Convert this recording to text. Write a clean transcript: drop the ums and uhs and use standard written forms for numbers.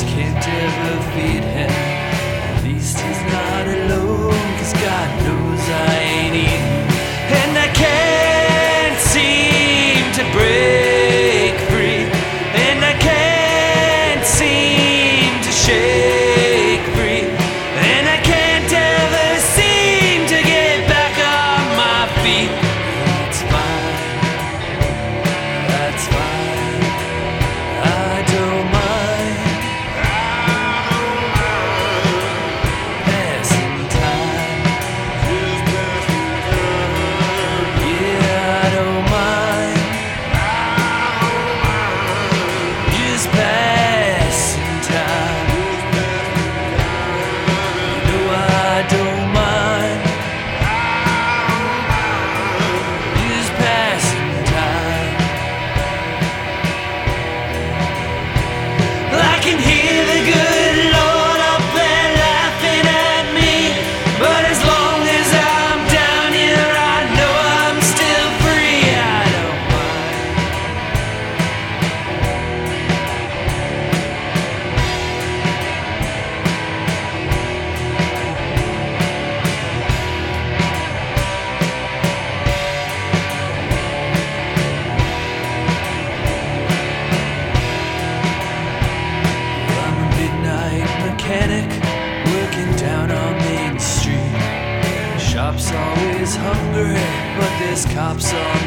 just can't ever feed him. At least he's not alone, 'cause God knows I ain't eating. And I can't seem to break free, and I can't seem to shake free, and I can't ever seem to get back on my feet. That's fine, that's fine, I don't mind passing time. Yeah, I don't mind just passing time. No, I don't mind just passing time. I can hear the good Lord up there laughing at me, but as long as I'm down here, I know I'm still free. I don't mind. I'm a midnight mechanic working down on Main Street. Shop's always hungry, but there's cops on